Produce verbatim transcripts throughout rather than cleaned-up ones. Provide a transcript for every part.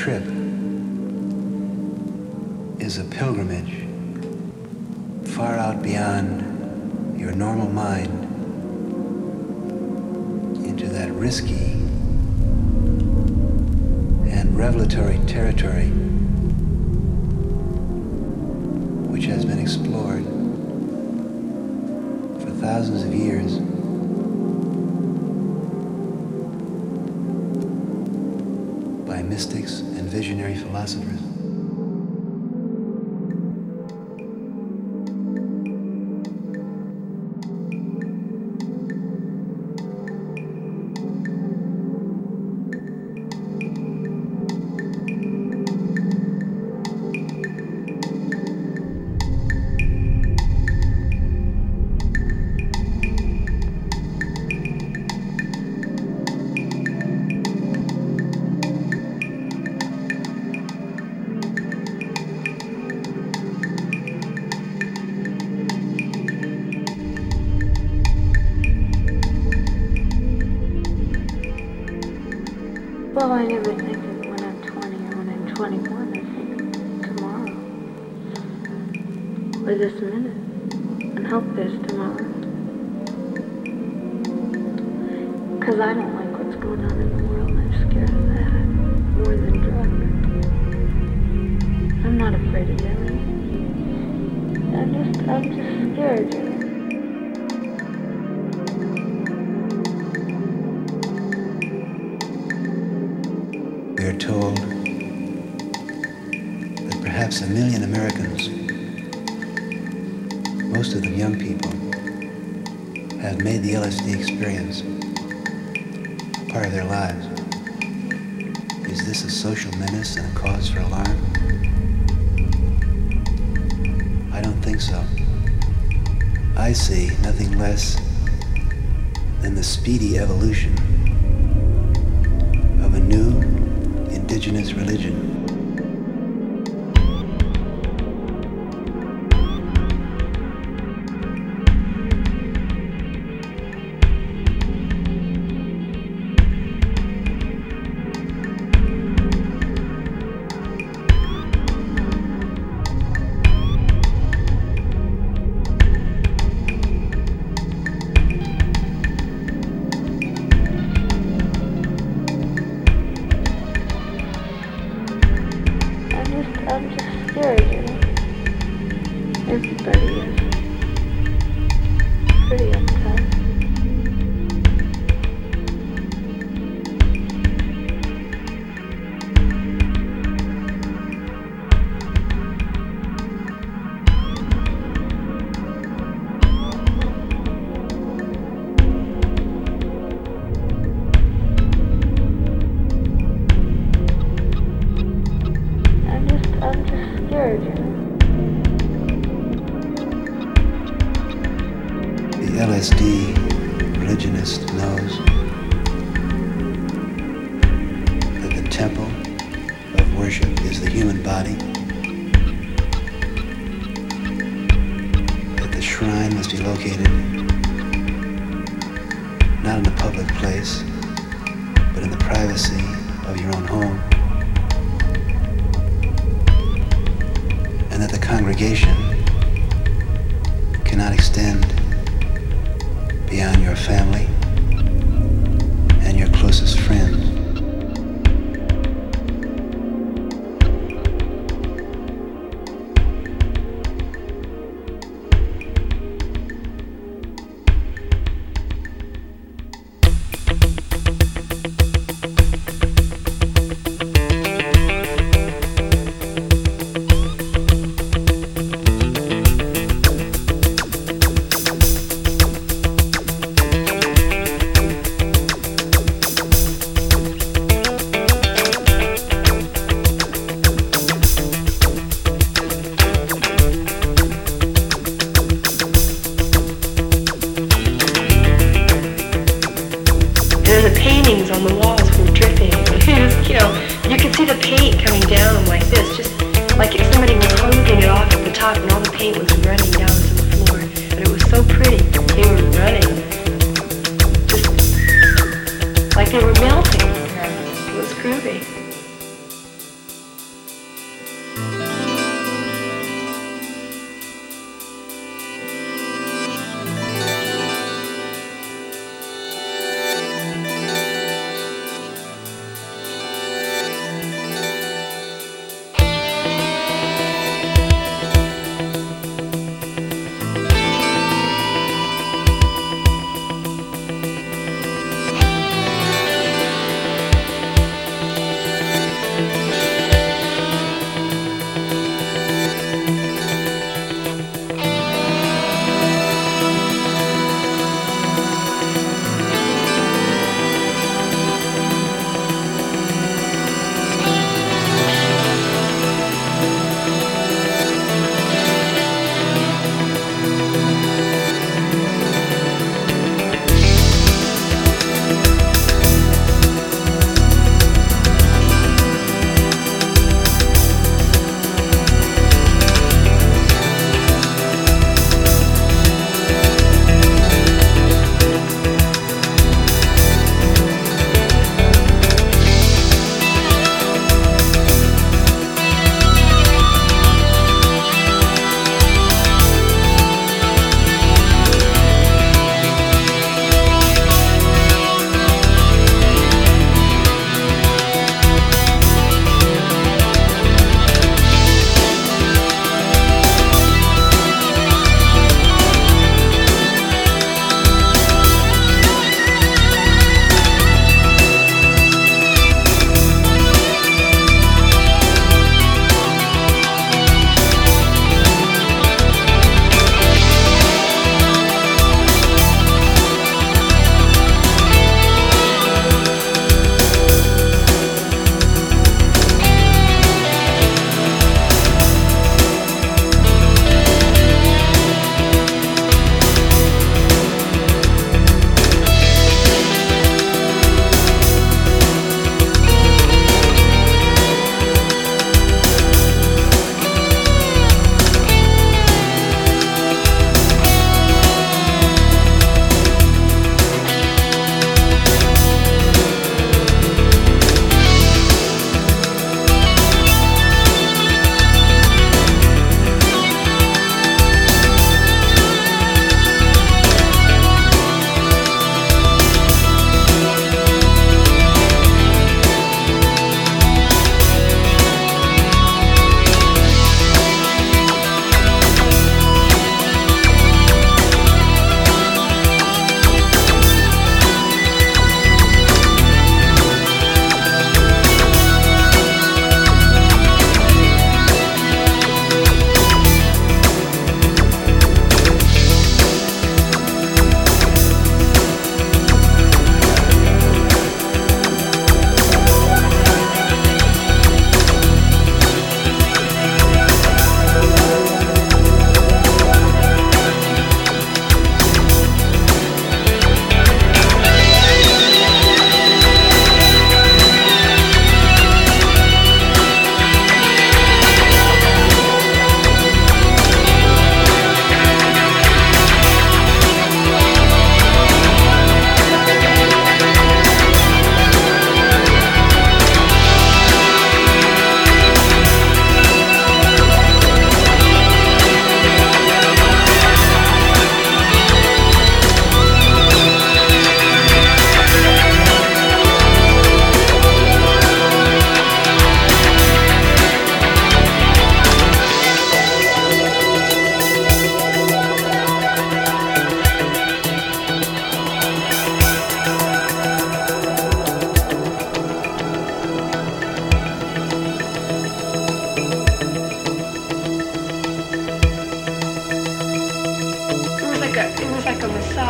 trip is a pilgrimage far out beyond your normal mind into that risky and revelatory territory which has been explored for thousands of years by mystics and visionary philosophers. Well, I never think of when I'm twenty or when I'm twenty-one. I think tomorrow. Or this minute. And hope there's tomorrow. Because I don't like what's going on in the world. I'm scared of that. More than drugs. I'm not afraid of that. I'm just, I'm just scared, you know. We are told that perhaps a million Americans, most of them young people, have made the L S D experience a part of their lives. Is this a social menace and a cause for alarm? I don't think so. I see nothing less than the speedy evolution of a new indigenous religion. I'm just scared, you know. Everybody is pretty uptight. I'm just scared, you know. The L S D religionist knows that the temple of worship is the human body, that the shrine must be located not in a public place, but in the privacy of your own home, and that the congregation cannot extend beyond your family and your closest friends. And the paintings on the walls were dripping. You know, you could see the paint coming down like this, just like if somebody was hosing it off at the top and all the paint was running down to the floor. But it was so pretty. They were running. Just like they were melting. It was groovy.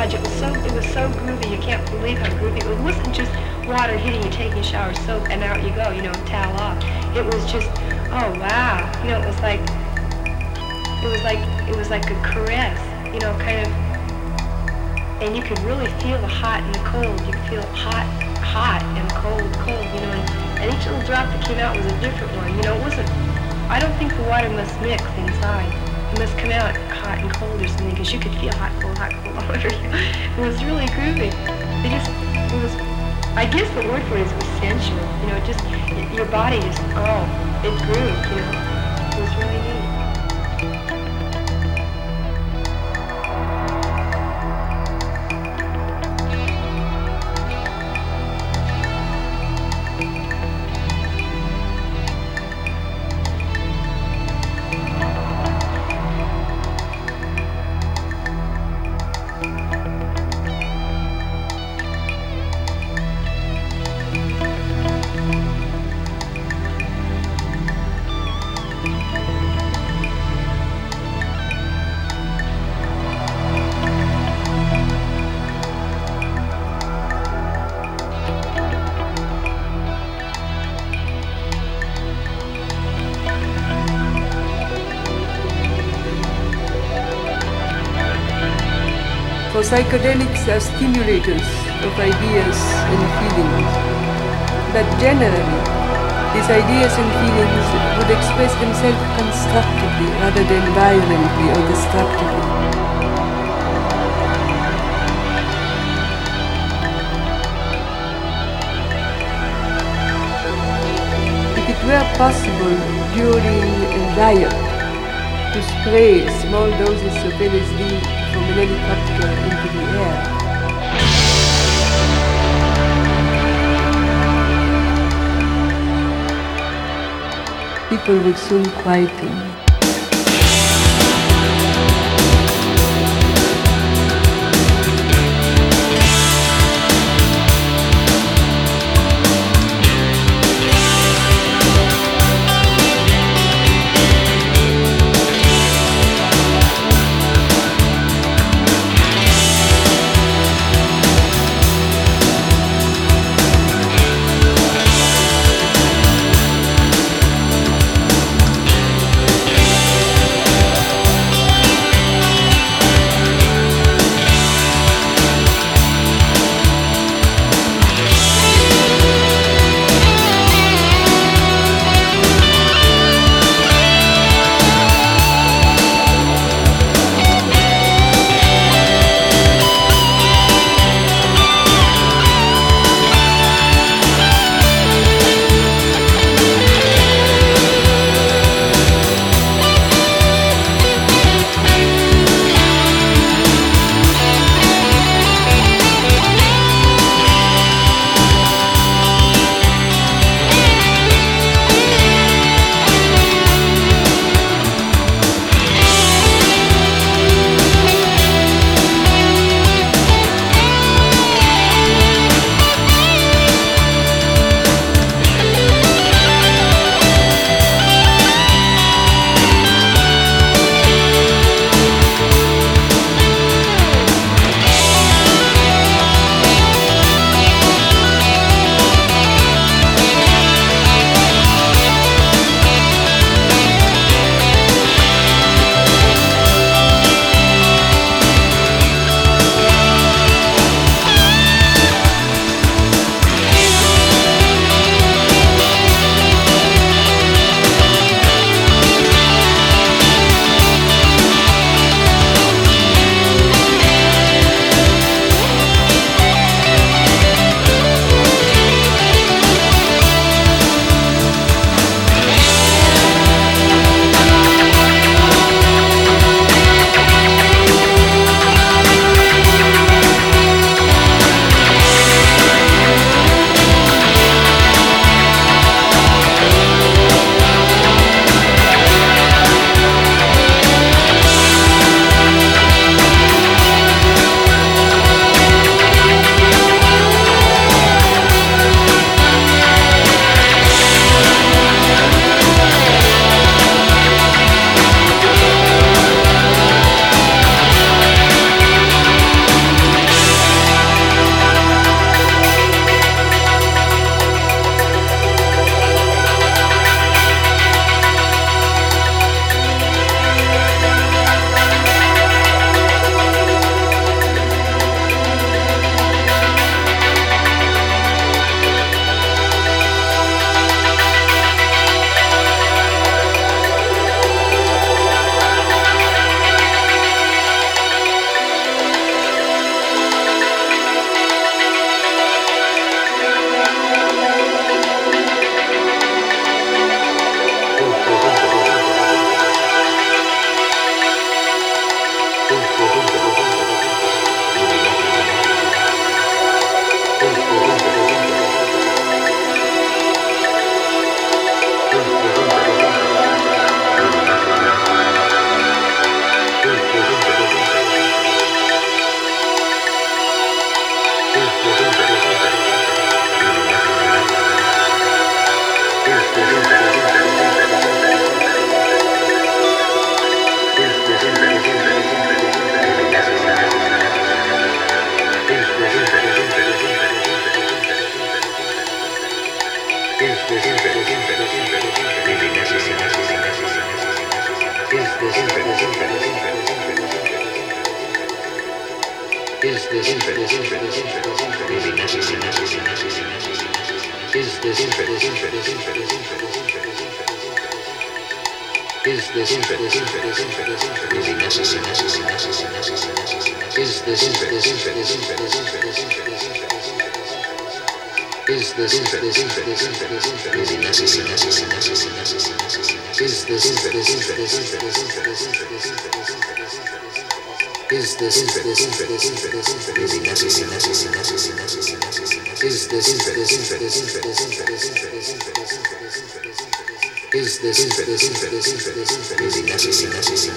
massage. It was so it was so groovy. You can't believe how groovy it was. It wasn't just water hitting you, taking a shower, soap, and out you go. You know, towel off. It was just, oh wow. You know, it was like it was like it was like a caress. You know, kind of, and you could really feel the hot and the cold. You could feel hot, hot, and cold, cold. You know, and, and each little drop that came out was a different one. You know, it wasn't. I don't think the water must mix inside. It must come out hot and cold or something, because you could feel hot, cold, hot, cold all over you. It was really groovy. It just, it was, I guess the word for it is sensual. You know, it just, it, your body just, oh, it grooved, you know. It was really neat. For psychedelics are stimulators of ideas and feelings, but generally, these ideas and feelings would express themselves constructively rather than violently or destructively. If it were possible during a riot to spray small doses of L S D from an helicopter into the air, people would soon quieten. this trip really necessary? Is this trip really necessary? Is this Is this really necessary? Is this Is this really necessary? Is this Is this really necessary?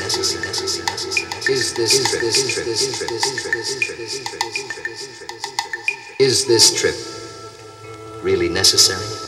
Is this Is this trip really necessary?